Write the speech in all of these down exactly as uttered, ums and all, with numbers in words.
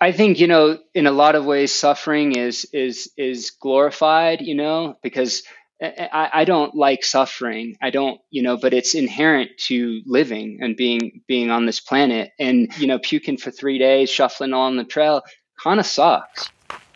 I think, you know, in a lot of ways, suffering is is is glorified, you know, because I, I don't like suffering. I don't, you know, but it's inherent to living and being being on this planet. And, you know, puking for three days, shuffling on the trail kind of sucks.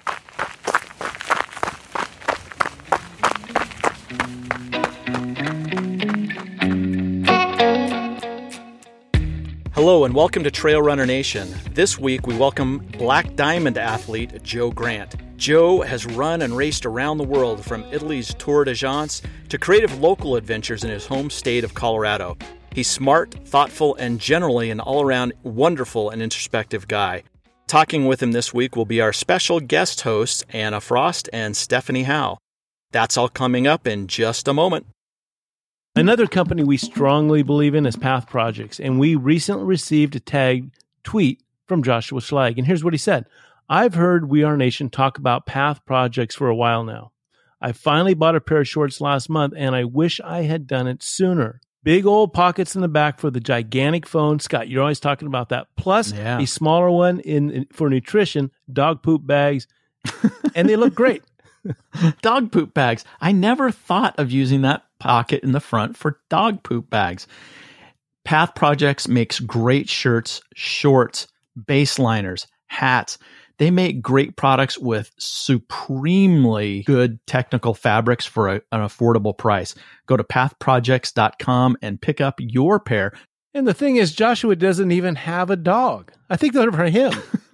Hello and welcome to Trail Runner Nation. This week we welcome Black Diamond athlete Joe Grant. Joe has run and raced around the world, from Italy's Tour de France to creative local adventures in his home state of Colorado. He's smart, thoughtful, and generally an all-around wonderful and introspective guy. Talking with him this week will be our special guest hosts, Anna Frost and Stephanie Howe. That's all coming up in just a moment. Another company we strongly believe in is Path Projects, and we recently received a tagged tweet from Joshua Schlag. And here's what he said. I've heard We Are Nation talk about Path Projects for a while now. I finally bought a pair of shorts last month, and I wish I had done it sooner. Big old pockets in the back for the gigantic phone. Scott, you're always talking about that. Plus, yeah. a smaller one in, in for nutrition, dog poop bags, and they look great. Dog poop bags. I never thought of using that pocket in the front for dog poop bags. Path Projects makes great shirts, shorts, baseliners, hats. They make great products with supremely good technical fabrics for a, an affordable price. Go to path projects dot com and pick up your pair. And the thing is, Joshua doesn't even have a dog. I think they're for him.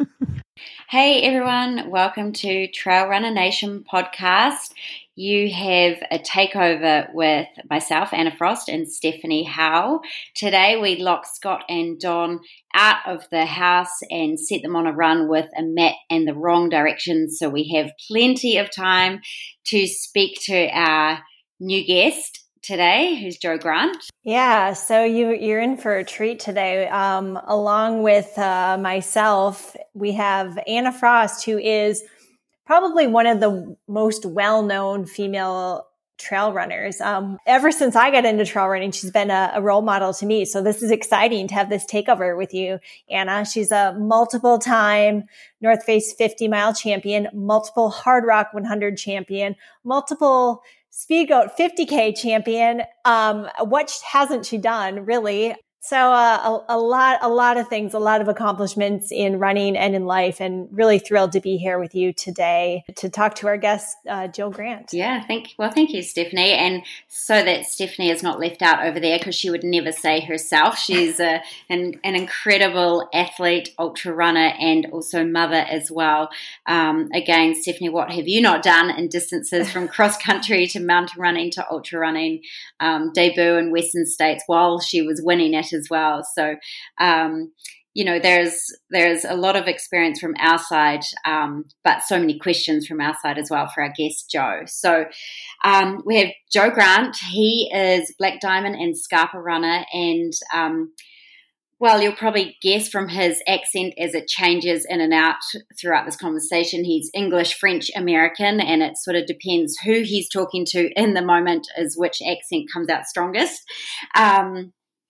Hey everyone, welcome to Trail Runner Nation podcast. You have a takeover with myself, Anna Frost, and Stephanie Howe. Today we lock Scott and Don out of the house and set them on a run with a map and the wrong direction, so we have plenty of time to speak to our new guest today, who's Joe Grant. Yeah, so you, you're in for a treat today. Um, along with uh, myself, we have Anna Frost, who is probably one of the most well-known female trail runners. Um, ever since I got into trail running, she's been a, a role model to me. So this is exciting to have this takeover with you, Anna. She's a multiple-time North Face fifty-mile champion, multiple Hard Rock one hundred champion, multiple Speedgoat fifty K champion. Um, what hasn't she done, really? So uh, a, a lot, a lot of things, a lot of accomplishments in running and in life, and really thrilled to be here with you today to talk to our guest, uh, Joe Grant. Yeah, thank well, thank you, Stephanie. And so that Stephanie is not left out over there, because she would never say herself, she's a, an, an incredible athlete, ultra runner, and also mother as well. Um, again, Stephanie, what have you not done in distances from cross country to mountain running to ultra running? Um, debut in Western States while she was winning it as well. So, um, you know, there's there's a lot of experience from our side, um, but so many questions from our side as well for our guest, Joe. So um, we have Joe Grant. He is Black Diamond and Scarpa runner, and um, well, you'll probably guess from his accent as it changes in and out throughout this conversation, he's English, French, American, and it sort of depends who he's talking to in the moment is which accent comes out strongest. Um,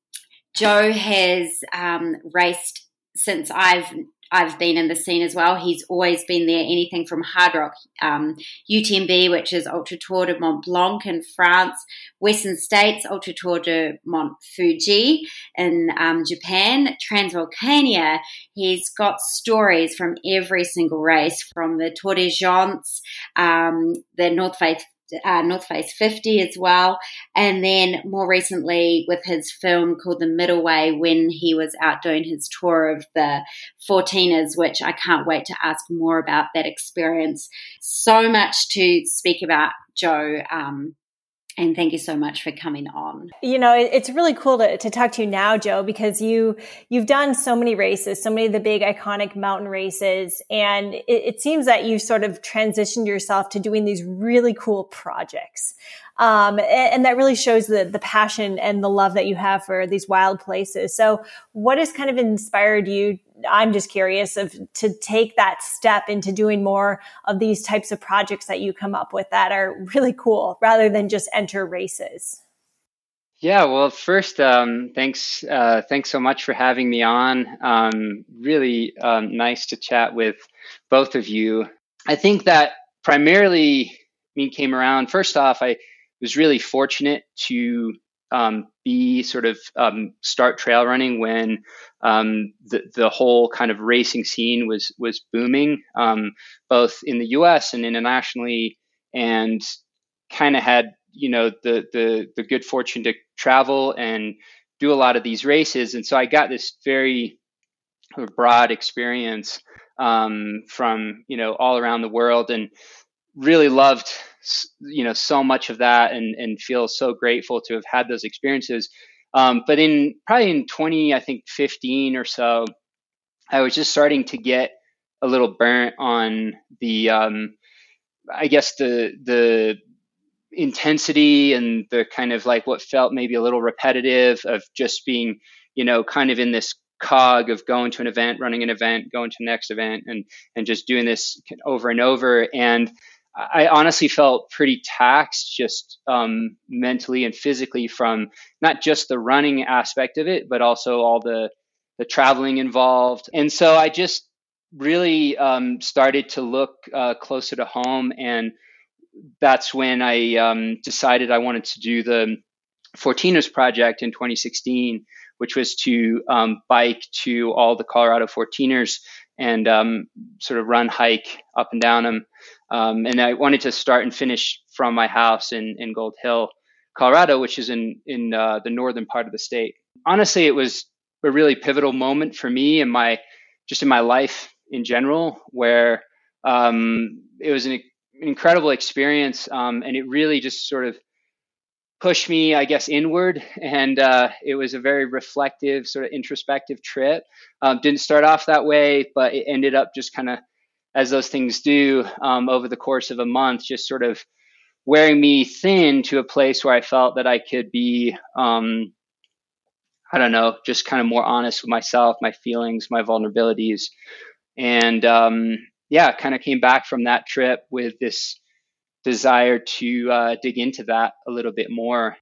Joe has um, raced since I've I've been in the scene as well. He's always been there, anything from Hard Rock, um, U T M B, which is Ultra Tour de Mont Blanc in France, Western States, Ultra Tour de Mont Fuji in um, Japan, Transvolcania. He's got stories from every single race, from the Tour de France, um, the North Face Uh, North Face fifty as well, and then more recently with his film called The Middle Way, when he was out doing his tour of the fourteeners, which I can't wait to ask more about that experience. So much to speak about, Joe, um, and thank you so much for coming on. You know, it, it's really cool to, to talk to you now, Joe, because you, you've done so many races, so many of the big iconic mountain races. And it, it seems that you've sort of transitioned yourself to doing these really cool projects. Um, and, and that really shows the, the passion and the love that you have for these wild places. So what has kind of inspired you? I'm just curious of to take that step into doing more of these types of projects that you come up with that are really cool rather than just enter races. Yeah, well, first, um, thanks, uh, thanks so much for having me on. Um, really um, nice to chat with both of you. I think that primarily me came around. First off, I was really fortunate to um, be sort of um, start trail running when um, the the whole kind of racing scene was was booming, um, both in the U S and internationally, and kind of had you know the the the good fortune to travel and do a lot of these races, and so I got this very broad experience um, from you know all around the world, and really loved you know so much of that, and and feel so grateful to have had those experiences. Um, but in probably in twenty, I think fifteen or so, I was just starting to get a little burnt on the um, I guess the the intensity and the kind of like what felt maybe a little repetitive of just being, you know, kind of in this cog of going to an event, running an event, going to the next event, and and just doing this over and over. And I honestly felt pretty taxed, just um, mentally and physically, from not just the running aspect of it, but also all the the traveling involved. And so I just really um, started to look uh, closer to home, and that's when I um, decided I wanted to do the fourteeners Project in twenty sixteen, which was to um, bike to all the Colorado fourteeners and um, sort of run, hike up and down them. Um, and I wanted to start and finish from my house in, in Gold Hill, Colorado, which is in, in uh, the northern part of the state. Honestly, it was a really pivotal moment for me in my, just in my life in general, where um, it was an incredible experience, um, and it really just sort of pushed me, I guess, inward. And uh, it was a very reflective, sort of introspective trip. Um, didn't start off that way, but it ended up just kind of, as those things do, um, over the course of a month, just sort of wearing me thin to a place where I felt that I could be, um, I don't know, just kind of more honest with myself, my feelings, my vulnerabilities. And um, yeah, kind of came back from that trip with this desire to uh, dig into that a little bit more.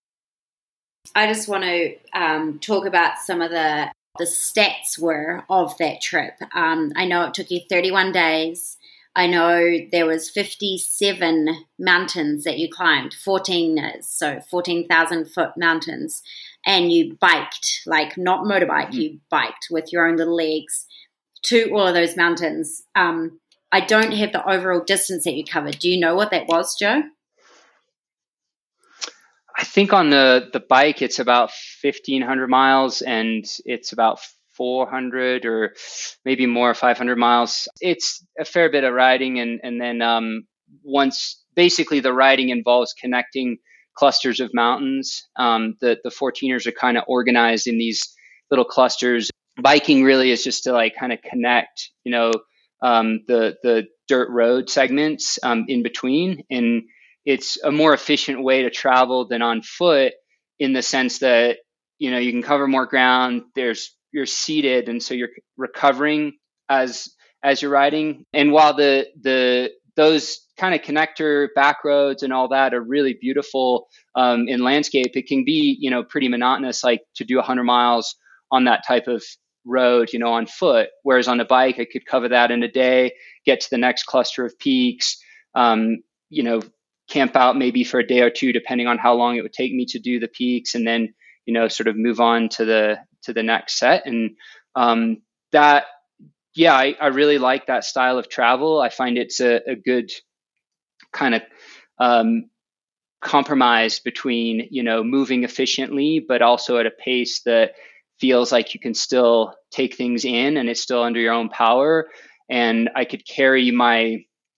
I just want to um, talk about some of the the stats were of that trip. Um, I know it took you thirty-one days. I know there was fifty-seven mountains that you climbed, fourteen, so fourteen thousand foot mountains, and you biked, like not motorbike, mm-hmm. you biked with your own little legs to all of those mountains. Um, I don't have the overall distance that you covered. Do you know what that was, Joe? I think on the, the bike, it's about fifteen hundred miles, and it's about four hundred or maybe more, five hundred miles. It's a fair bit of riding. And, and then um, once basically the riding involves connecting clusters of mountains. Um, the, the fourteeners are kind of organized in these little clusters. Biking really is just to like kind of connect, you know, um, the, the dirt road segments um, in between. And it's a more efficient way to travel than on foot, in the sense that, you know, you can cover more ground. There's, you're seated, and so you're recovering as as you're riding. And while the the those kind of connector back roads and all that are really beautiful um, in landscape, it can be, you know, pretty monotonous, like to do one hundred miles on that type of road, you know, on foot. Whereas on a bike, I could cover that in a day, get to the next cluster of peaks, um, you know, camp out maybe for a day or two, depending on how long it would take me to do the peaks, and then, you know, sort of move on to the to the next set. And um, that, yeah, I, I really like that style of travel. I find it's a, a good kind of um, compromise between, you know, moving efficiently, but also at a pace that feels like you can still take things in and it's still under your own power. And I could carry my,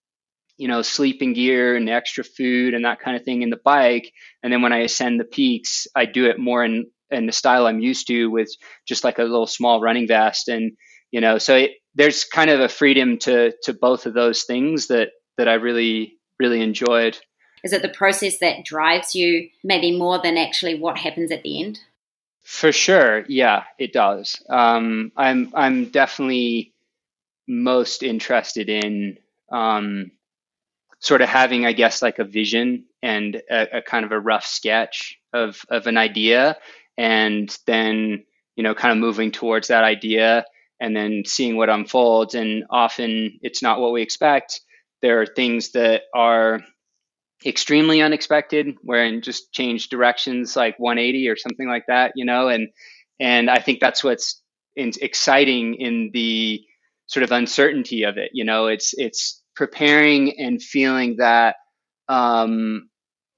you know, sleeping gear and extra food and that kind of thing in the bike. And then when I ascend the peaks, I do it more in, in the style I'm used to, with just like a little small running vest. And, you know, so it, there's kind of a freedom to, to both of those things that, that I really, really enjoyed. Is it the process that drives you maybe more than actually what happens at the end? For sure. Yeah, it does. Um, I'm, I'm definitely most interested in, um, sort of having, I guess, like a vision and a, a kind of a rough sketch of, of an idea, and then, you know, kind of moving towards that idea and then seeing what unfolds. And often it's not what we expect. There are things that are extremely unexpected, wherein just change directions like one eighty or something like that, you know, and, and I think that's what's in, exciting in the sort of uncertainty of it. You know, it's, it's preparing and feeling that, um,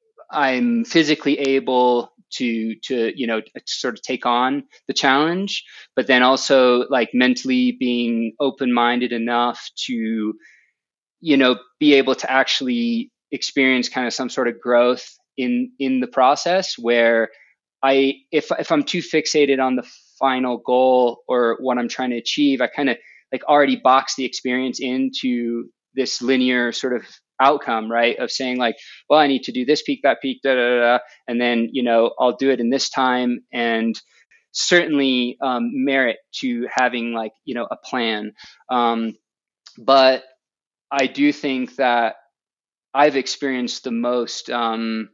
I'm physically able to, to, you know, sort of take on the challenge, but then also like mentally being open-minded enough to, you know, be able to actually experience kind of some sort of growth in, in the process, where I, if, if I'm too fixated on the final goal or what I'm trying to achieve, I kind of like already box the experience into this linear sort of outcome, right? Of saying like, well, I need to do this peak, that peak, da, da, da, and then, you know, I'll do it in this time. And certainly um, merit to having like, you know, a plan. Um, but I do think that I've experienced the most, um,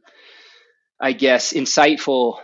I guess, insightful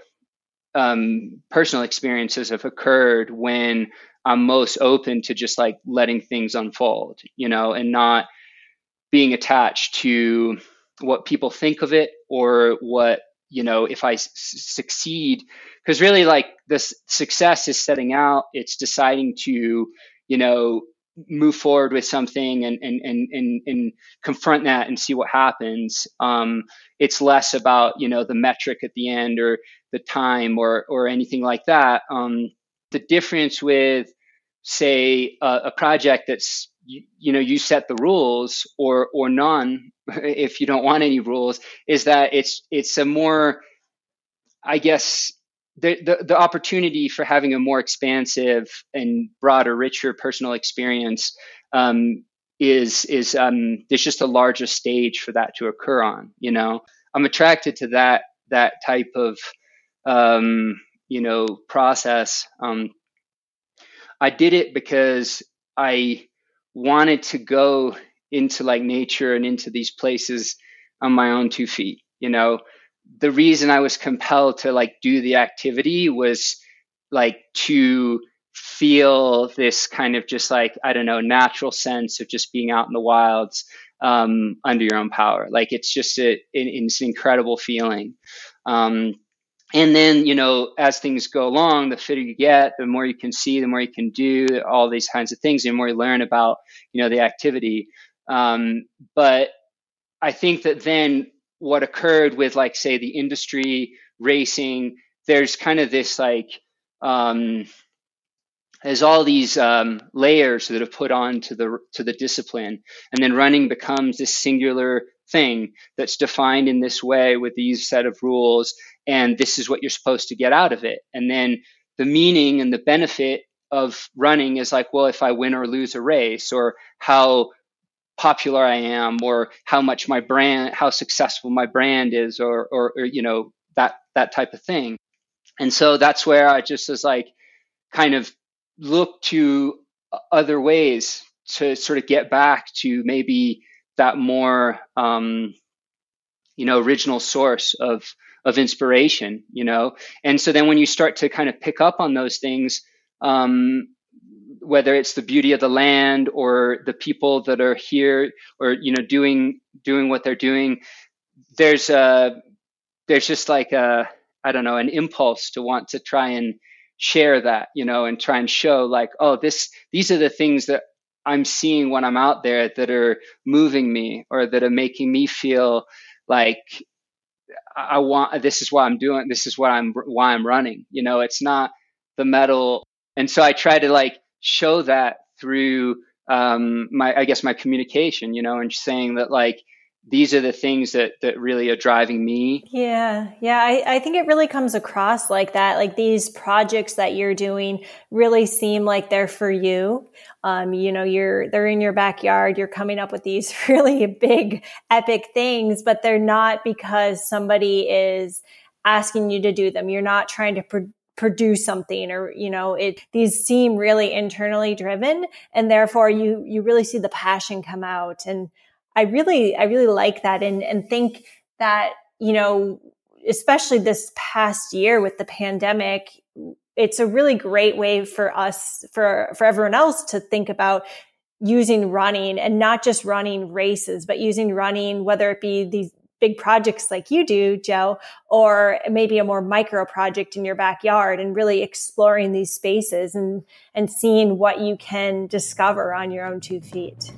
um, personal experiences have occurred when I'm most open to just like letting things unfold, you know, and not being attached to what people think of it or what, you know, if I s- succeed, because really like this success is setting out, it's deciding to, you know, move forward with something and, and, and, and, and confront that and see what happens. Um, it's less about, you know, the metric at the end or the time or, or anything like that. Um, the difference with, say, a, a project that's, you, you know, you set the rules or, or none, if you don't want any rules, is that it's, it's a more, I guess, the, the, the opportunity for having a more expansive and broader, richer personal experience um, is, is um, there's just a larger stage for that to occur on, you know. I'm attracted to that, that type of, um, you know, process. Um, I did it because I wanted to go into like nature and into these places on my own two feet. You know, the reason I was compelled to like do the activity was like to feel this kind of just like, I don't know, natural sense of just being out in the wilds um, under your own power. Like it's just a, it, it's an incredible feeling. Um, And then, you know, as things go along, the fitter you get, the more you can see, the more you can do all these kinds of things, the more you learn about, you know, the activity. Um, but I think that then what occurred with like, say, the industry racing, there's kind of this like, um, there's all these um, layers that have put on to the, to the discipline. And then running becomes this singular thing that's defined in this way with these set of rules. And this is what you're supposed to get out of it. And then the meaning and the benefit of running is like, well, if I win or lose a race, or how popular I am, or how much my brand, how successful my brand is, or, or, or you know, that, that type of thing. And so that's where I just was like, kind of look to other ways to sort of get back to maybe that more, um, you know, original source of, of inspiration, you know? And so then when you start to kind of pick up on those things, um, whether it's the beauty of the land or the people that are here or, you know, doing, doing what they're doing, there's a, there's just like a, I don't know, an impulse to want to try and share that, you know, and try and show like, oh, this, these are the things that I'm seeing when I'm out there that are moving me or that are making me feel like I want, this is what I'm doing. This is what I'm, why I'm running. You know, it's not the medal. And so I try to like show that through um, my, I guess my communication, you know, and saying that like, these are the things that, that really are driving me. Yeah. Yeah. I, I think it really comes across like that. Like these projects that you're doing really seem like they're for you. Um, you know, you're, they're in your backyard. You're coming up with these really big, epic things, but they're not because somebody is asking you to do them. You're not trying to pro- produce something or, you know, it, these seem really internally driven, and therefore you, you really see the passion come out. And I really, I really like that and, and think that, you know, especially this past year with the pandemic, it's a really great way for us, for, for everyone else to think about using running, and not just running races, but using running, whether it be these big projects like you do, Joe, or maybe a more micro project in your backyard, and really exploring these spaces and, and seeing what you can discover on your own two feet.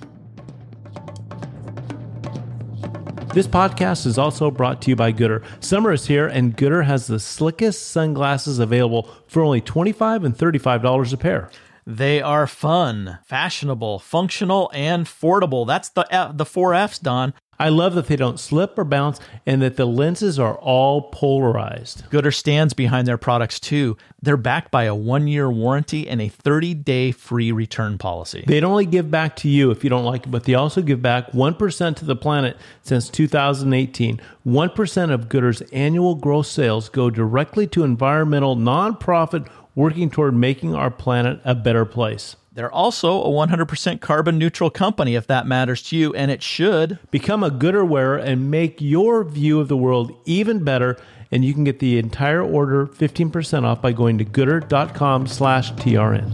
This podcast is also brought to you by Goodr. Summer is here, and Goodr has the slickest sunglasses available for only twenty-five dollars and thirty-five dollars a pair. They are fun, fashionable, functional, and affordable. That's the F, the four F's, Don. I love that they don't slip or bounce, and that the lenses are all polarized. Goodr stands behind their products too. They're backed by a one-year warranty and a thirty-day free return policy. They'd only give back to you if you don't like it, but they also give back one percent to the planet since two thousand eighteen. one percent of Goodr's annual gross sales go directly to environmental nonprofit working toward making our planet a better place. They're also a one hundred percent carbon neutral company, if that matters to you, and it should. Become a Goodr wearer and make your view of the world even better, and you can get the entire order fifteen percent off by going to goodr.com slash TRN.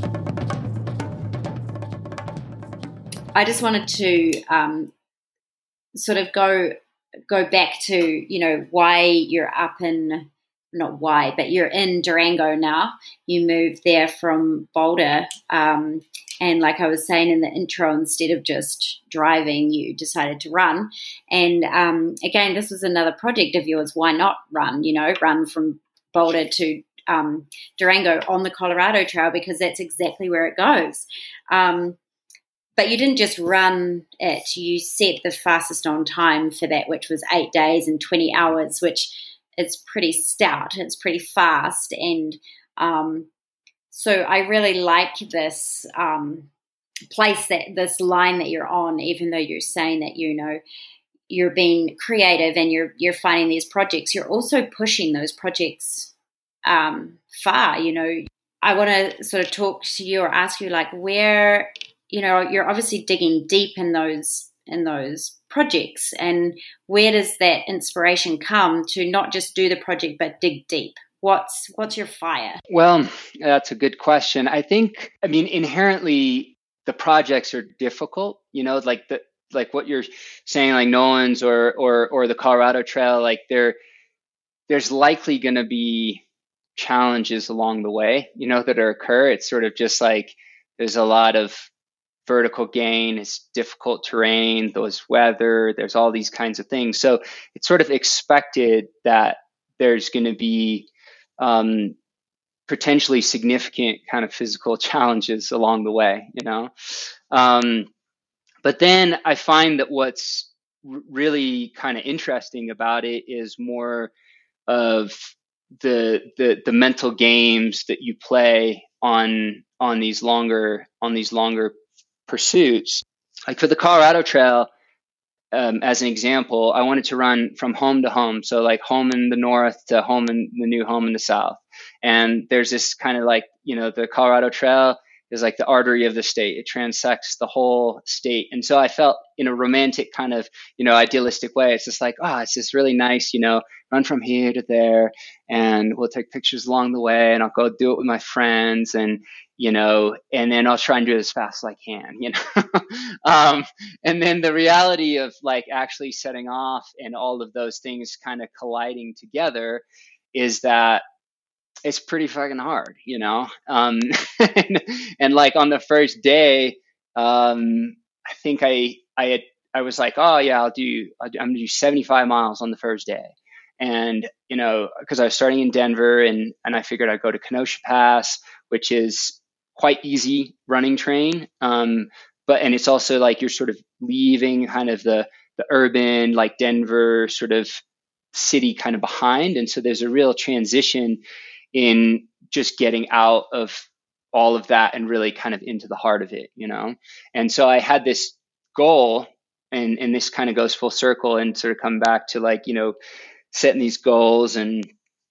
I just wanted to um, sort of go go back to, you know, why you're up in... not why, but you're in Durango now. You moved there from Boulder. Um, and like I was saying in the intro, instead of just driving, you decided to run. And um, again, this was another project of yours. Why not run, you know, run from Boulder to um, Durango on the Colorado Trail, because that's exactly where it goes. Um, but you didn't just run it. You set the fastest on time for that, which was eight days and twenty hours, which it's pretty stout. It's pretty fast. And um, so I really like this um, place, that this line that you're on, even though you're saying that, you know, you're being creative and you're, you're finding these projects, you're also pushing those projects um, far. You know, I want to sort of talk to you or ask you, like, where, you know, you're obviously digging deep in those, in those projects, and where does that inspiration come to not just do the project but dig deep? What's what's your fire? Well, that's a good question. I think, I mean, inherently the projects are difficult, you know, like the like what you're saying, like Nolan's or or or the Colorado Trail, like there there's likely going to be challenges along the way, you know, that are occur. It's sort of just like there's a lot of vertical gain, it's difficult terrain, there's weather, there's all these kinds of things. So it's sort of expected that there's going to be um, potentially significant kind of physical challenges along the way, you know. Um, but then I find that what's r- really kind of interesting about it is more of the the the mental games that you play on on these longer on these longer pursuits. Like for the Colorado Trail, um, as an example, I wanted to run from home to home. So like home in the north to home in the new home in the south. And there's this kind of like, you know, the Colorado Trail is like the artery of the state. It transects the whole state. And so I felt in a romantic kind of, you know, idealistic way, it's just like, oh, it's just really nice, you know, run from here to there, and we'll take pictures along the way, and I'll go do it with my friends, and, you know, and then I'll try and do it as fast as I can, you know. um, and then the reality of like actually setting off and all of those things kind of colliding together is that it's pretty fucking hard, you know? Um, and, and like on the first day, um, I think I, I had, I was like, oh yeah, I'll do, I'll do I'm gonna do seventy-five miles on the first day. And, you know, cause I was starting in Denver, and, and I figured I'd go to Kenosha Pass, which is quite easy running terrain. Um, but, and it's also like, you're sort of leaving kind of the, the urban, like Denver sort of city kind of behind. And so there's a real transition in just getting out of all of that and really kind of into the heart of it, you know? And so I had this goal, and, and this kind of goes full circle and sort of come back to like, you know, setting these goals and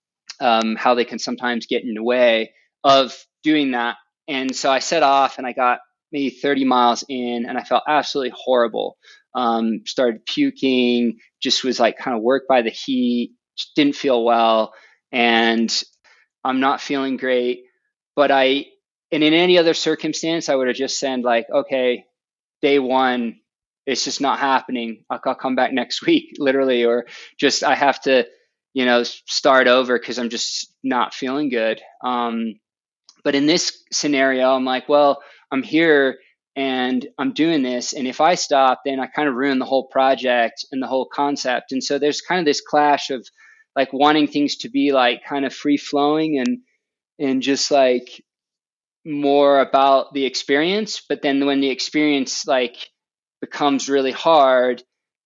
um, how they can sometimes get in the way of doing that. And so I set off, and I got maybe thirty miles in, and I felt absolutely horrible. Um, started puking, just was like kind of worked by the heat, didn't feel well and I'm not feeling great. But I, and in any other circumstance, I would have just said like, okay, day one, it's just not happening. I'll, I'll come back next week, literally, or just I have to, you know, start over because I'm just not feeling good. Um, but in this scenario, I'm like, well, I'm here and I'm doing this. And if I stop, then I kind of ruin the whole project and the whole concept. And so there's kind of this clash of like wanting things to be like kind of free flowing and, and just like more about the experience. But then when the experience like becomes really hard,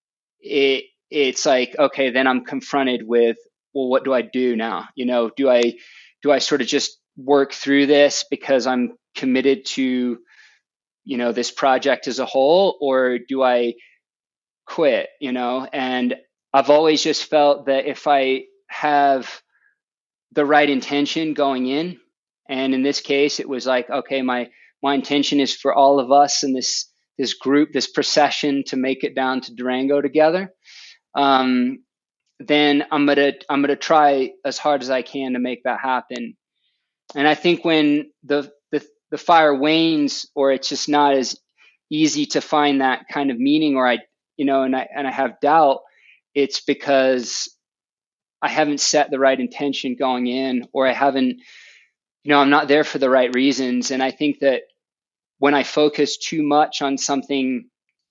it it's like, okay, then I'm confronted with, well, what do I do now? You know, do I do I sort of just work through this because I'm committed to, you know, this project as a whole, or do I quit? You know, and I've always just felt that if I have the right intention going in, and in this case, it was like, okay, my my intention is for all of us in this this group, this procession, to make it down to Durango together. Um, then I'm gonna I'm gonna try as hard as I can to make that happen. And I think when the the the fire wanes, or it's just not as easy to find that kind of meaning, or I you know, and I and I have doubt, it's because I haven't set the right intention going in, or I haven't, you know, I'm not there for the right reasons. And I think that when I focus too much on something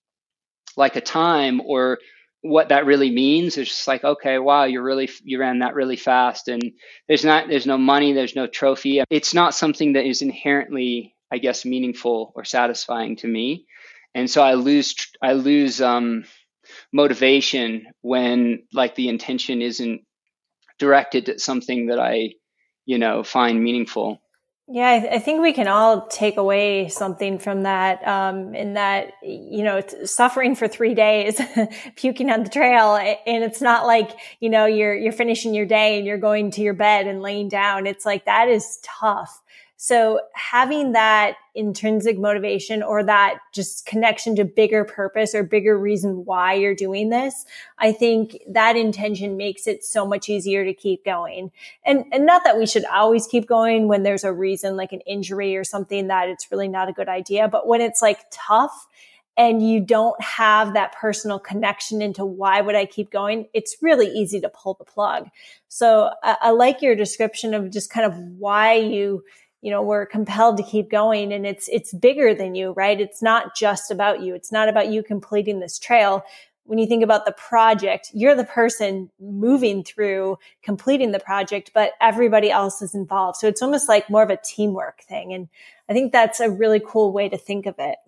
like a time or what that really means, it's just like, okay, wow, you're really, you ran that really fast, and there's not, there's no money, there's no trophy. It's not something that is inherently, I guess, meaningful or satisfying to me. And so I lose, I lose um, motivation when like the intention isn't directed at something that I, you know, find meaningful. Yeah, I, th- I think we can all take away something from that, um, in that, you know, it's suffering for three days, puking on the trail. And it's not like, you know, you're, you're finishing your day and you're going to your bed and laying down. It's like, that is tough. So having that intrinsic motivation, or that just connection to bigger purpose or bigger reason why you're doing this, I think that intention makes it so much easier to keep going. And, and not that we should always keep going when there's a reason like an injury or something that it's really not a good idea. But when it's like tough and you don't have that personal connection into why would I keep going, it's really easy to pull the plug. So I, I like your description of just kind of why you you know, we're compelled to keep going, and it's, it's bigger than you, right? It's not just about you. It's not about you completing this trail. When you think about the project, you're the person moving through completing the project, but everybody else is involved. So it's almost like more of a teamwork thing. And I think that's a really cool way to think of it.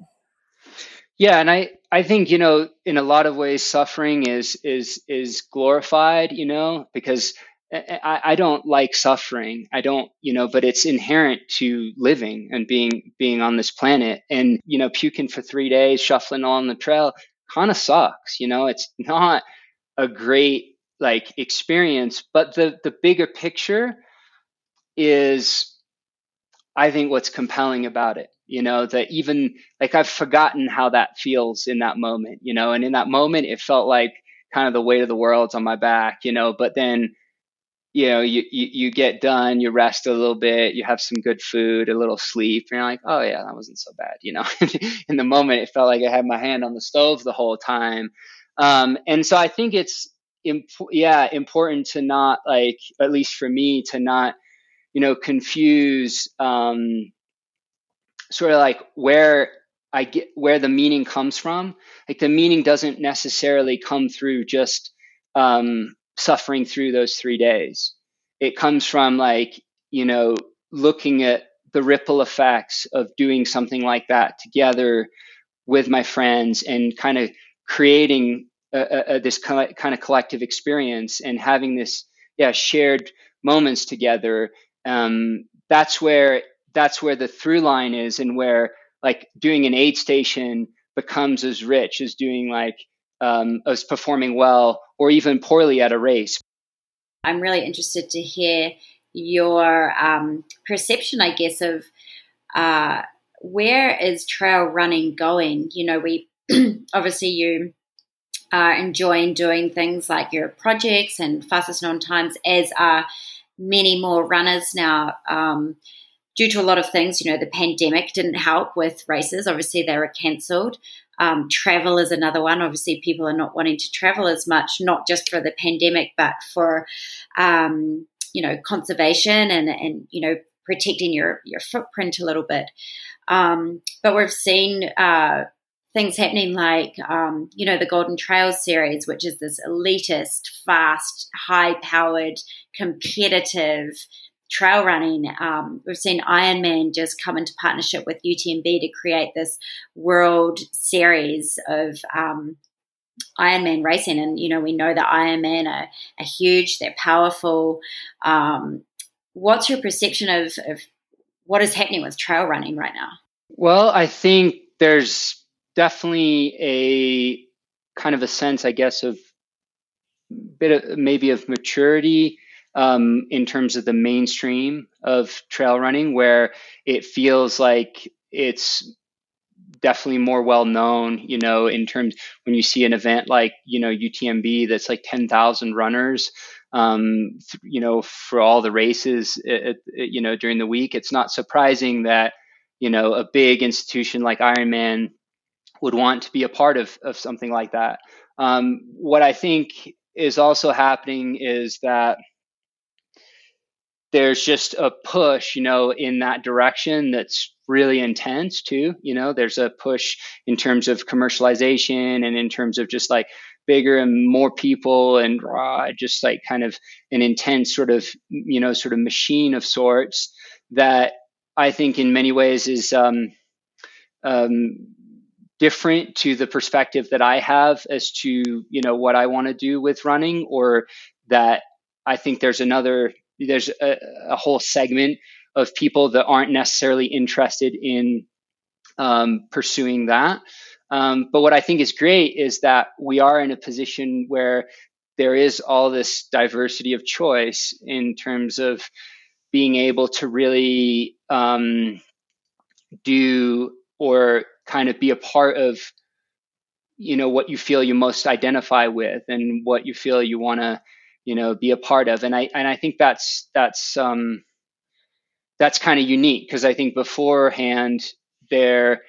Yeah. And I, I think, you know, in a lot of ways, suffering is, is, is glorified, you know, because I, I don't like suffering. I don't, you know, but it's inherent to living and being, being on this planet. And, you know, puking for three days, shuffling along the trail kind of sucks. You know, it's not a great like experience, but the, the bigger picture is, I think, what's compelling about it. You know, that even like I've forgotten how that feels in that moment, you know, and in that moment, it felt like kind of the weight of the world's on my back, you know, but then, you know, you, you, you get done, you rest a little bit, you have some good food, a little sleep, and you're like, oh yeah, that wasn't so bad. You know, in the moment, it felt like I had my hand on the stove the whole time. Um, and so I think it's, imp- yeah, important to not like, at least for me, to not, you know, confuse um, sort of like where I get, where the meaning comes from. Like the meaning doesn't necessarily come through just, um, suffering through those three days. It comes from like, you know, looking at the ripple effects of doing something like that together with my friends and kind of creating a, a, this kind of collective experience and having this, yeah, shared moments together. Um, that's where, that's where the through line is, and where like doing an aid station becomes as rich as doing like, um, as performing well or even poorly at a race. I'm really interested to hear your um, perception, I guess, of uh, where is trail running going? You know, we obviously you are enjoying doing things like your projects and fastest known times, as are many more runners now. Um, due to a lot of things, you know, the pandemic didn't help with races. Obviously, they were cancelled. Um, travel is another one. Obviously, people are not wanting to travel as much, not just for the pandemic, but for, um, you know, conservation and, and, you know, protecting your, your footprint a little bit. Um, but we've seen uh, things happening like, um, you know, the Golden Trails series, which is this elitist, fast, high-powered, competitive trail running. Um, we've seen Ironman just come into partnership with U T M B to create this world series of um, Ironman racing. And, you know, we know that Ironman are, are huge, they're powerful. Um, what's your perception of, of what is happening with trail running right now? Well, I think there's definitely a kind of a sense, I guess, of bit of maybe of maturity um, in terms of the mainstream of trail running, where it feels like it's definitely more well known, you know, in terms when you see an event like, you know, U T M B that's like ten thousand runners, um, you know, for all the races, it, it, you know, during the week. It's not surprising that, you know, a big institution like Ironman would want to be a part of, of something like that. Um, what I think is also happening is that there's just a push, you know, in that direction that's really intense too. You know, there's a push in terms of commercialization and in terms of just like bigger and more people and uh, just like kind of an intense sort of, you know, sort of machine of sorts that I think in many ways is um, um, different to the perspective that I have as to, you know, what I want to do with running, or that I think there's another there's a, a whole segment of people that aren't necessarily interested in um, pursuing that. Um, but what I think is great is that we are in a position where there is all this diversity of choice in terms of being able to really um, do or kind of be a part of, you know, what you feel you most identify with and what you feel you want to, you know, be a part of. And I, and I think that's, that's, um, that's kind of unique, because I think beforehand there,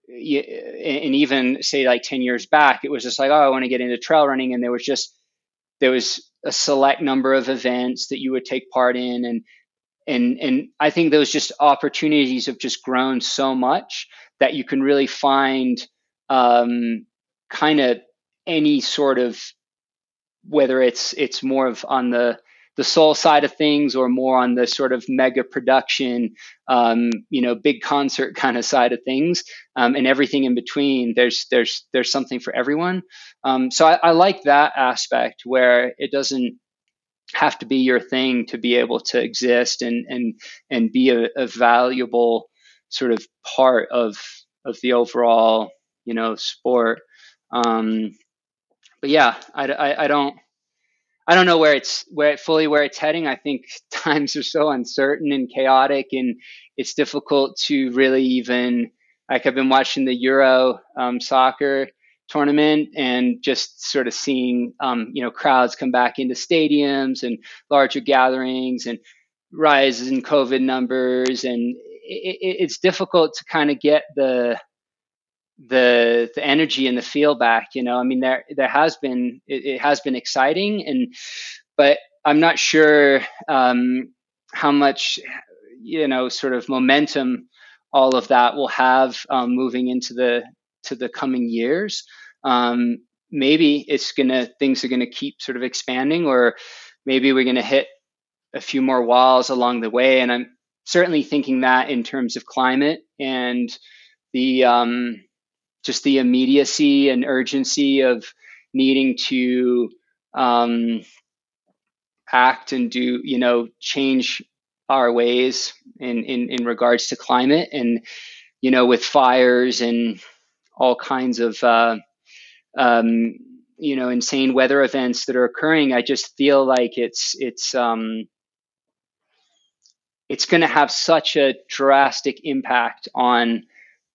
and even say like ten years back, it was just like, oh, I want to get into trail running. And there was just, there was a select number of events that you would take part in. And, and, and I think those just opportunities have just grown so much that you can really find, um, kind of any sort of, whether it's it's more of on the the soul side of things or more on the sort of mega production, um, you know, big concert kind of side of things, um, and everything in between. There's there's there's something for everyone. Um, so I, I like that aspect where it doesn't have to be your thing to be able to exist and and and be a, a valuable sort of part of of the overall, you know, sport. Um, but yeah, I, I, I don't, I don't know where it's, where it fully, where it's heading. I think times are so uncertain and chaotic, and it's difficult to really even, like I've been watching the Euro um, soccer tournament and just sort of seeing, um, you know, crowds come back into stadiums and larger gatherings and rises in COVID numbers. And it, it, it's difficult to kind of get the, the the energy and the feel back. You know, I mean, there there has been it, it has been exciting, and but I'm not sure um, how much, you know, sort of momentum all of that will have um, moving into the to the coming years. Um, maybe it's gonna things are gonna keep sort of expanding, or maybe we're gonna hit a few more walls along the way. And I'm certainly thinking that in terms of climate and the um, just the immediacy and urgency of needing to um, act and do, you know, change our ways in, in, in regards to climate, and, you know, with fires and all kinds of, uh, um, you know, insane weather events that are occurring. I just feel like it's, it's, um, it's going to have such a drastic impact on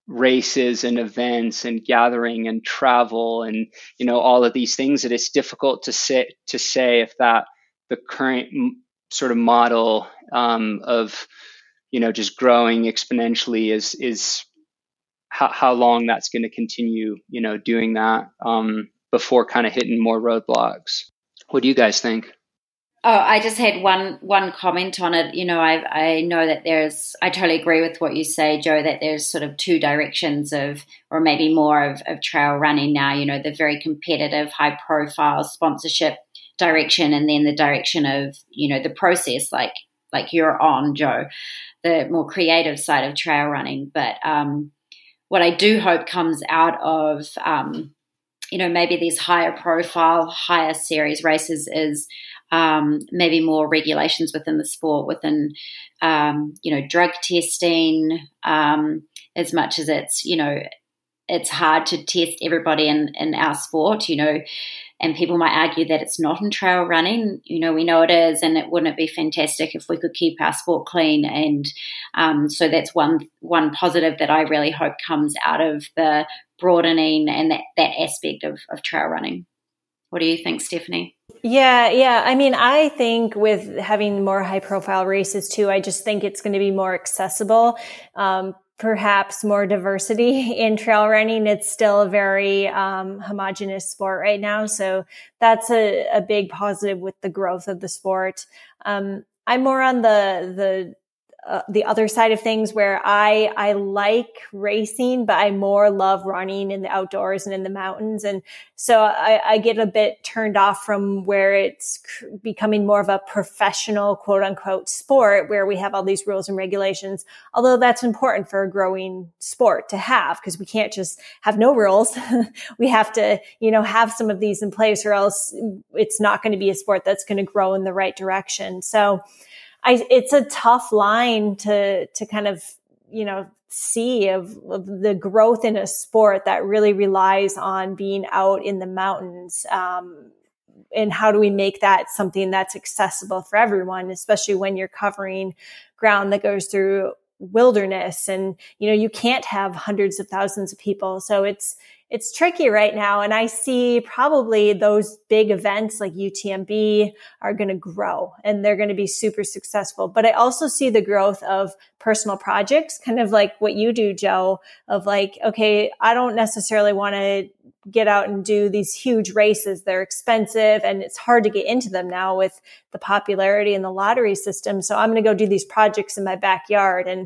races and events and gathering and travel and, you know, all of these things, that it's difficult to say to say if that the current m- sort of model um, of, you know, just growing exponentially is is how, how long that's going to continue, you know, doing that um, before kind of hitting more roadblocks. What do you guys think? Oh, I just had one one comment on it. You know, I I know that there's, I totally agree with what you say, Joe, that there's sort of two directions of, or maybe more of, of trail running now, you know, the very competitive, high profile sponsorship direction, and then the direction of, you know, the process, like like you're on, Joe, the more creative side of trail running. But um, what I do hope comes out of, um, you know, maybe these higher profile, higher series races is um, maybe more regulations within the sport, within, um, you know, drug testing, um, as much as it's, you know, it's hard to test everybody in, in our sport, you know, and people might argue that it's not in trail running. You know, we know it is, and it wouldn't it be fantastic if we could keep our sport clean? And um, so that's one one positive that I really hope comes out of the broadening and that, that aspect of, of trail running. What do you think, Stephanie? Yeah, yeah. I mean, I think with having more high profile races too, I just think it's going to be more accessible. Um, perhaps more diversity in trail running. It's still a very um, homogenous sport right now. So that's a, a big positive with the growth of the sport. Um, I'm more on the, the, Uh, the other side of things, where I, I like racing, but I more love running in the outdoors and in the mountains. And so I, I get a bit turned off from where it's cr- becoming more of a professional, quote unquote, sport, where we have all these rules and regulations, although that's important for a growing sport to have, because we can't just have no rules. We have to, you know, have some of these in place, or else it's not going to be a sport that's going to grow in the right direction. So I, it's a tough line to, to kind of, you know, see of, of the growth in a sport that really relies on being out in the mountains. Um, and how do we make that something that's accessible for everyone, especially when you're covering ground that goes through wilderness, and, you know, you can't have hundreds of thousands of people. So it's, it's tricky right now. And I see probably those big events like U T M B are going to grow, and they're going to be super successful. But I also see the growth of personal projects, kind of like what you do, Joe, of like, okay, I don't necessarily want to get out and do these huge races. They're expensive and it's hard to get into them now with the popularity and the lottery system. So I'm going to go do these projects in my backyard and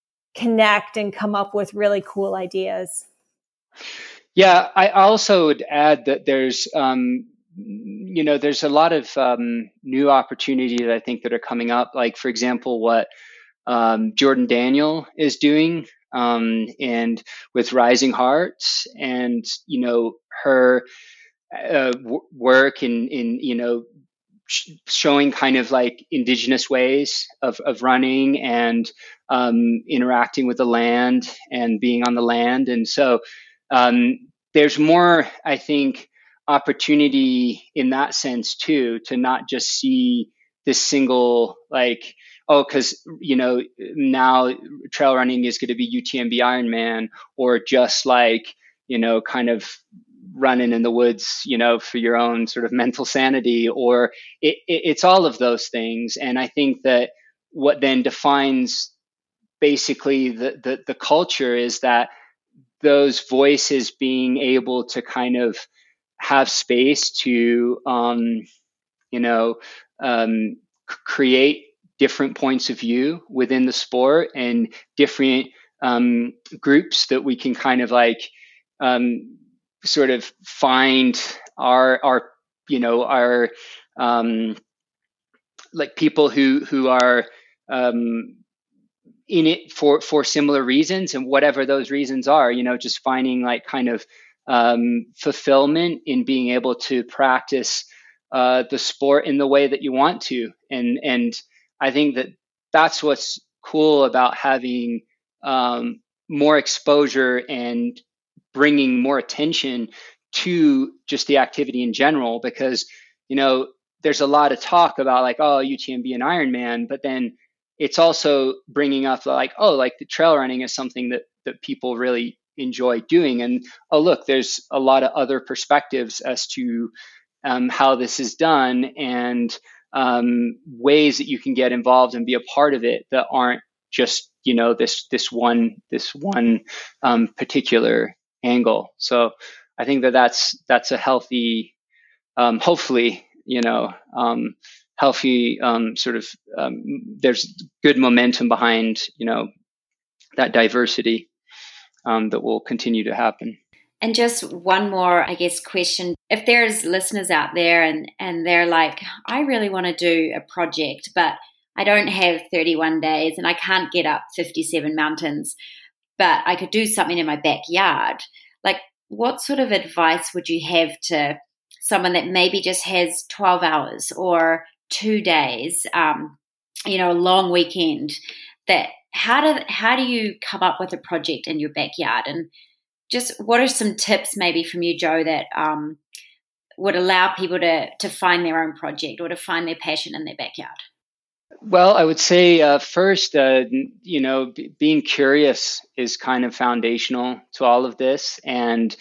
connect and come up with really cool ideas. Yeah, I also would add that there's, um, you know, there's a lot of um, new opportunities that I think that are coming up. Like, for example, what um, Jordan Daniel is doing, um, and with Rising Hearts, and you know, her uh, w- work in in you know sh- showing kind of like indigenous ways of of running and um, interacting with the land and being on the land, and so. Um, there's more, I think, opportunity in that sense too, to not just see this single like, oh, because you know now trail running is going to be U T M B Ironman, or just like you know kind of running in the woods, you know, for your own sort of mental sanity, or it, it, it's all of those things. And I think that what then defines basically the the, the culture is that those voices being able to kind of have space to, um, you know, um, c- create different points of view within the sport, and different um, groups that we can kind of like um, sort of find our, our, you know, our um, like people who, who are, um, in it for for similar reasons, and whatever those reasons are, you know, just finding like kind of um, fulfillment in being able to practice uh, the sport in the way that you want to, and and I think that that's what's cool about having um, more exposure and bringing more attention to just the activity in general, because you know there's a lot of talk about like, oh, U T M B and Ironman, but then it's also bringing up like, oh, like the trail running is something that that people really enjoy doing. And oh, look, there's a lot of other perspectives as to um, how this is done, and um, ways that you can get involved and be a part of it that aren't just, you know, this this one this one um, particular angle. So I think that that's that's a healthy, um, hopefully, you know, um, healthy um, sort of. Um, there's good momentum behind, you know, that diversity um, that will continue to happen. And just one more, I guess, question. If there's listeners out there and, and they're like, I really want to do a project, but I don't have thirty-one days and I can't get up fifty-seven mountains, but I could do something in my backyard. Like, what sort of advice would you have to someone that maybe just has twelve hours or two days, um, you know, a long weekend? That how do how do you come up with a project in your backyard? And just what are some tips maybe from you, Joe, that um, would allow people to to find their own project or to find their passion in their backyard? Well, I would say uh, first, uh, you know, b- being curious is kind of foundational to all of this. And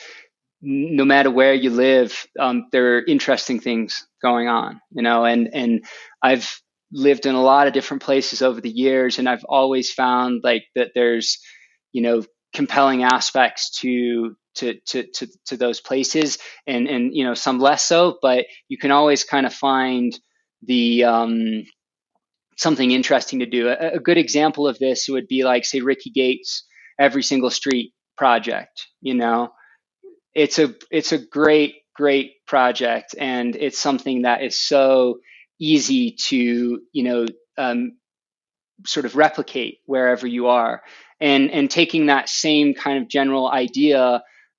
no matter where you live, um, there are interesting things going on, you know, and, and I've lived in a lot of different places over the years, and I've always found like that there's, you know, compelling aspects to to to to, to those places, and and you know, some less so, but you can always kind of find the um, something interesting to do. A, a good example of this would be like, say, Ricky Gates' Every Single Street project. You know, it's a it's a great great project, and it's something that is so easy to, you know, um, sort of replicate wherever you are, and and taking that same kind of general idea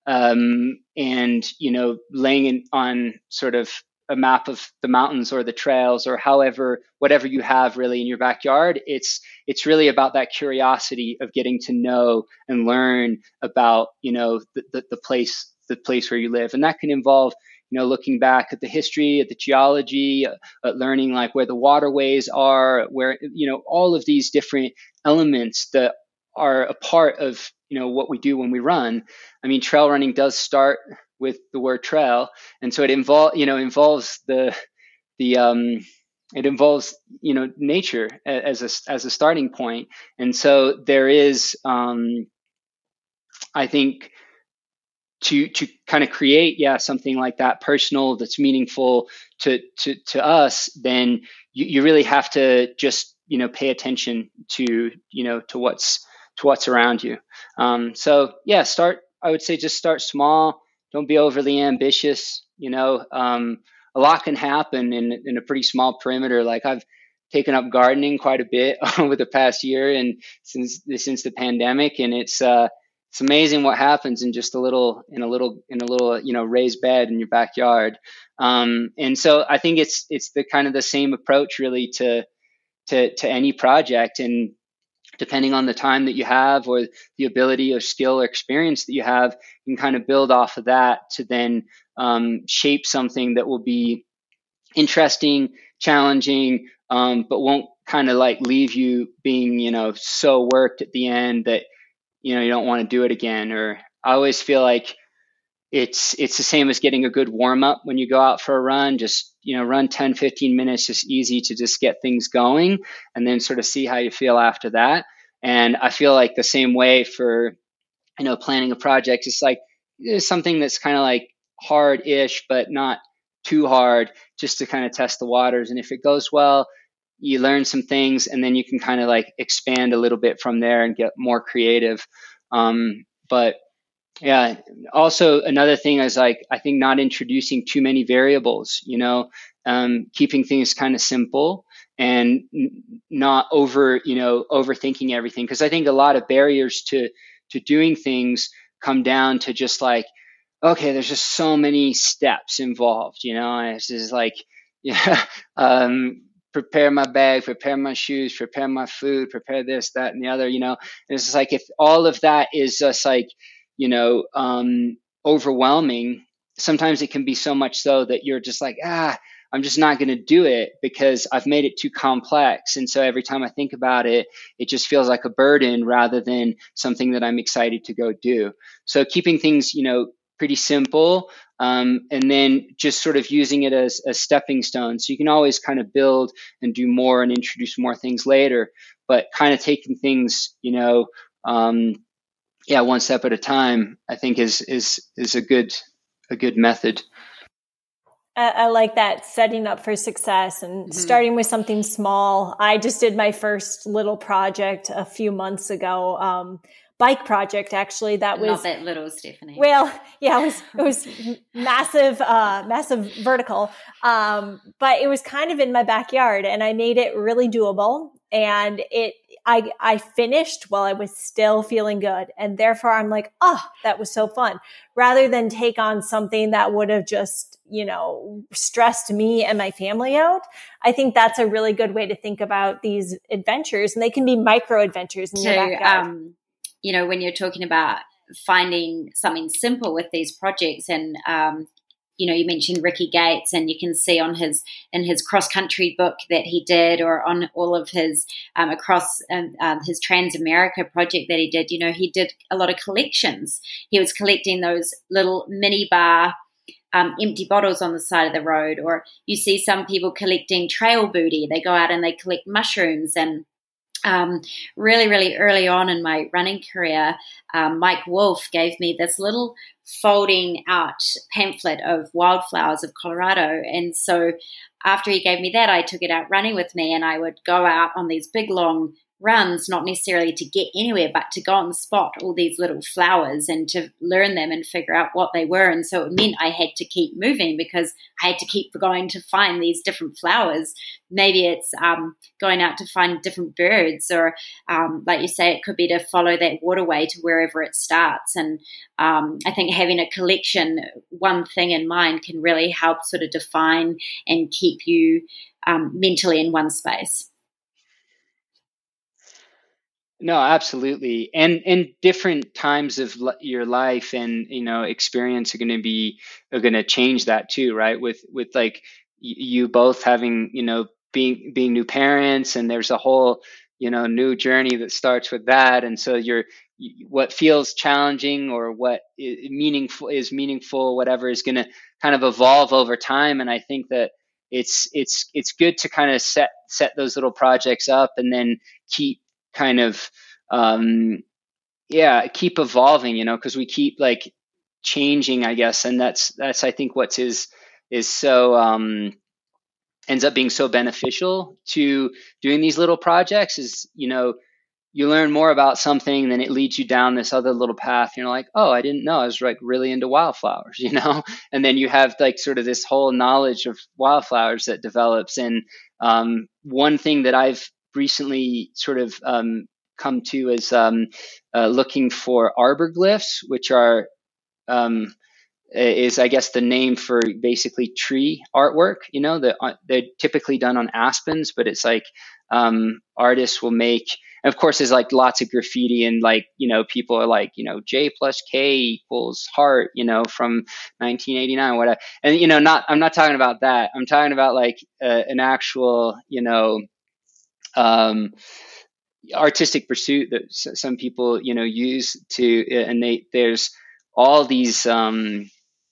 um, and, you know, laying it on sort of a map of the mountains or the trails or however, whatever you have really in your backyard. It's it's really about that curiosity of getting to know and learn about, you know, the, the, the place the place where you live, and that can involve, you know, looking back at the history, at the geology, uh, learning like where the waterways are, where, you know, all of these different elements that are a part of, you know, what we do when we run. I mean, trail running does start with the word trail, and so it involve, you know, involves the the um, it involves, you know, nature as a as a starting point, and so there is, um, I think, to to kind of create, yeah, something like that personal, that's meaningful to to to us, then you, you really have to just, you know, pay attention to, you know, to what's to what's around you. Um, so yeah, start. I would say just start small. Don't be overly ambitious. You know, um, a lot can happen in in a pretty small perimeter. Like, I've taken up gardening quite a bit over the past year and since since the pandemic, and it's uh, it's amazing what happens in just a little in a little in a little you know raised bed in your backyard. Um, and so I think it's it's the kind of the same approach really to to to any project, and depending on the time that you have or the ability or skill or experience that you have, you can kind of build off of that to then um, shape something that will be interesting, challenging, um, but won't kind of like leave you being, you know, so worked at the end that, you know, you don't want to do it again. Or I always feel like it's it's the same as getting a good warm up when you go out for a run. Just, you know, run ten, fifteen minutes, just easy to just get things going, and then sort of see how you feel after that. And I feel like the same way for, you know, planning a project. It's like it's something that's kind of like hard-ish, but not too hard, just to kind of test the waters. And if it goes well, you learn some things, and then you can kind of like expand a little bit from there and get more creative. Um, but yeah, also another thing is like, I think not introducing too many variables, you know, um, keeping things kind of simple and n- not over, you know, overthinking everything. Cause I think a lot of barriers to, to doing things come down to just like, okay, there's just so many steps involved, you know, and it's just like, yeah, um, prepare my bag, prepare my shoes, prepare my food, prepare this, that, and the other, you know, and it's just like, if all of that is just like, you know, um, overwhelming, sometimes it can be so much so that you're just like, ah, I'm just not going to do it because I've made it too complex. And so every time I think about it, it just feels like a burden rather than something that I'm excited to go do. So keeping things, you know, pretty simple, um, and then just sort of using it as a stepping stone. So you can always kind of build and do more and introduce more things later, but kind of taking things, you know, um, yeah, one step at a time, I think is is is a good a good method. I, I like that, setting up for success and mm-hmm. starting with something small. I just did my first little project a few months ago. Um, bike project, actually, that was not that little, Stephanie. Well, yeah, it was it was massive, uh, massive vertical, um, but it was kind of in my backyard, and I made it really doable. And it, I, I finished while I was still feeling good, and therefore I'm like, oh, that was so fun. Rather than take on something that would have just, you know, stressed me and my family out. I think that's a really good way to think about these adventures, and they can be micro adventures in so, your backyard. Um, you know, when you're talking about finding something simple with these projects, and um, you know, you mentioned Ricky Gates, and you can see on his in his cross country book that he did, or on all of his um, across um, um, his Trans America project that he did. You know, he did a lot of collections. He was collecting those little mini bar um, empty bottles on the side of the road, or you see some people collecting trail booty. They go out and they collect mushrooms. And Um, really, really early on in my running career, um, Mike Wolf gave me this little folding out pamphlet of wildflowers of Colorado. And so after he gave me that, I took it out running with me, and I would go out on these big, long runs, not necessarily to get anywhere, but to go and spot all these little flowers and to learn them and figure out what they were. And so it meant I had to keep moving because I had to keep going to find these different flowers. Maybe it's um, going out to find different birds, or um, like you say, it could be to follow that waterway to wherever it starts. And um, I think having a collection, one thing in mind, can really help sort of define and keep you um, mentally in one space. No, absolutely. And and different times of li- your life and, you know, experience are going to be are going to change that too, right? With with like y- you both having, you know, being being new parents, and there's a whole, you know, new journey that starts with that. And so you're y- what feels challenging or what is meaningful is meaningful, whatever, is going to kind of evolve over time. And I think that it's it's it's good to kind of set set those little projects up and then keep kind of um yeah keep evolving, you know, because we keep like changing, I guess. And that's that's I think what's is is so um ends up being so beneficial to doing these little projects is, you know, you learn more about something, then it leads you down this other little path. You're like, oh, I didn't know I was like really into wildflowers, you know. And then you have like sort of this whole knowledge of wildflowers that develops. And um one thing that I've recently sort of um, come to is um, uh, looking for arbor glyphs, which are um, is I guess the name for basically tree artwork. You know, that uh, they're typically done on aspens, but it's like um, artists will make. And of course, there's like lots of graffiti, and like, you know, people are like, you know, J plus K equals heart, you know, from nineteen eighty-nine, whatever. And you know, not I'm not talking about that. I'm talking about like uh, an actual, you know. Um, artistic pursuit that s- some people, you know, use to, and they there's all these um,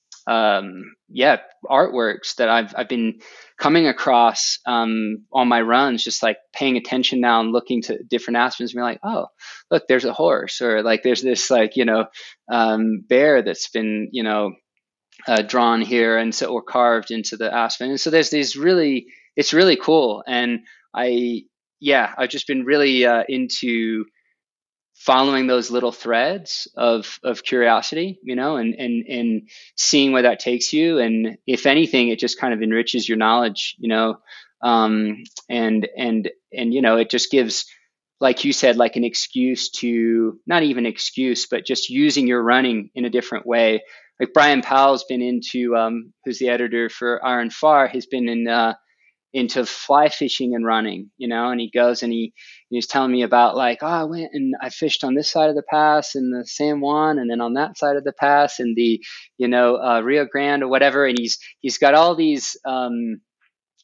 um, yeah artworks that I've I've been coming across um, on my runs, just like paying attention now and looking to different aspens and be like, oh, look, there's a horse, or like there's this like, you know, um, bear that's been, you know, uh, drawn here and so or carved into the aspen. And so there's these really, it's really cool. And I yeah, I've just been really uh, into following those little threads of of curiosity, you know, and and and seeing where that takes you. And if anything, it just kind of enriches your knowledge, you know, um, and and and you know, it just gives, like you said, like an excuse to, not even excuse, but just using your running in a different way. Like Brian Powell's been into, um, who's the editor for Iron Far, has been in. Uh, into fly fishing and running, you know, and he goes and he, he was telling me about like, oh, I went and I fished on this side of the pass in the San Juan, and then on that side of the pass in the, you know, uh, Rio Grande or whatever. And he's, he's got all these, um,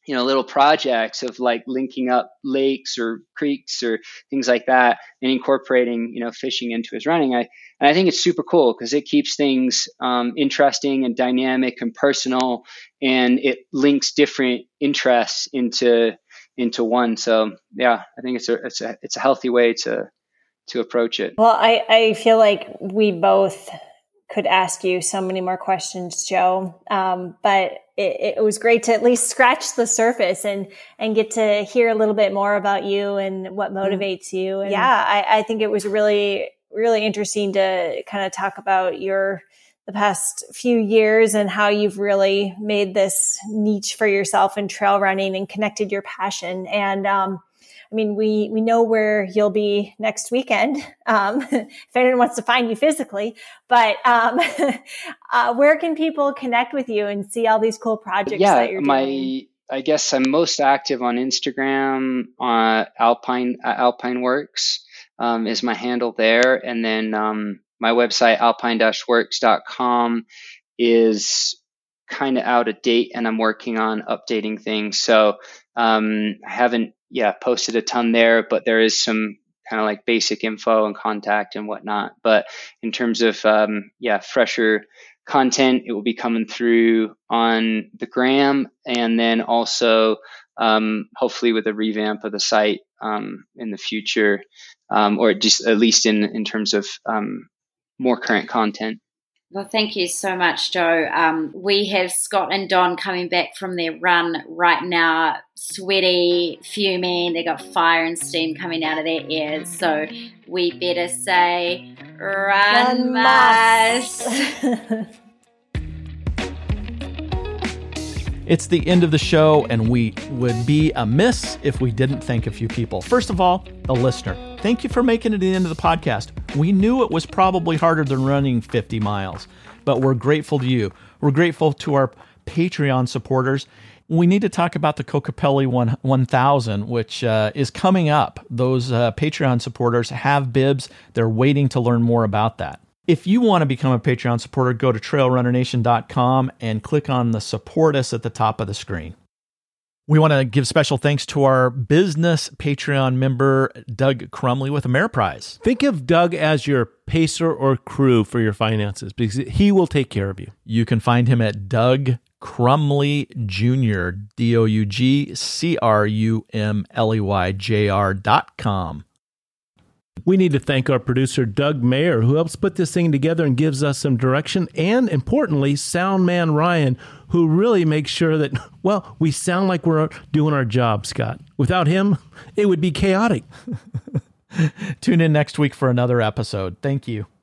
you know, little projects of like linking up lakes or creeks or things like that and incorporating, you know, fishing into his running. I, and I think it's super cool because it keeps things um, interesting and dynamic and personal, and it links different interests into, into one. So yeah, I think it's a, it's a, it's a healthy way to, to approach it. Well, I, I feel like we both could ask you so many more questions, Joe. Um, but it, it was great to at least scratch the surface and, and get to hear a little bit more about you and what motivates you. And yeah, I, I think it was really, really interesting to kind of talk about your, the past few years and how you've really made this niche for yourself in trail running and connected your passion. And, um, I mean, we, we know where you'll be next weekend, um, if anyone wants to find you physically, but, um, uh, where can people connect with you and see all these cool projects yeah, that you're my, doing? I guess I'm most active on Instagram, uh, Alpine, uh, Alpine Works, um, is my handle there. And then, um, my website, alpine dash works dot com, is kind of out of date, and I'm working on updating things. So, um, I haven't, yeah, posted a ton there, but there is some kind of like basic info and contact and whatnot. But in terms of, um, yeah, fresher content, it will be coming through on the gram, and then also, um, hopefully with a revamp of the site, um, in the future, um, or just at least in, in terms of, um, more current content. Well, thank you so much, Joe. Um, we have Scott and Don coming back from their run right now, sweaty, fuming. They got fire and steam coming out of their ears. So we better say, run, Mas. It's the end of the show, and we would be amiss if we didn't thank a few people. First of all, the listener. Thank you for making it to the end of the podcast. We knew it was probably harder than running fifty miles, but we're grateful to you. We're grateful to our Patreon supporters. We need to talk about the Kokopelli one thousand, which uh, is coming up. Those uh, Patreon supporters have bibs. They're waiting to learn more about that. If you want to become a Patreon supporter, go to trail runner nation dot com and click on the Support Us at the top of the screen. We want to give special thanks to our business Patreon member, Doug Crumley with Ameriprise. Think of Doug as your pacer or crew for your finances because he will take care of you. You can find him at Doug Crumley Junior, D O U G C R U M L E Y J R dot com. We need to thank our producer, Doug Mayer, who helps put this thing together and gives us some direction, and importantly, sound man Ryan, who really makes sure that, well, we sound like we're doing our job, Scott. Without him, it would be chaotic. Tune in next week for another episode. Thank you.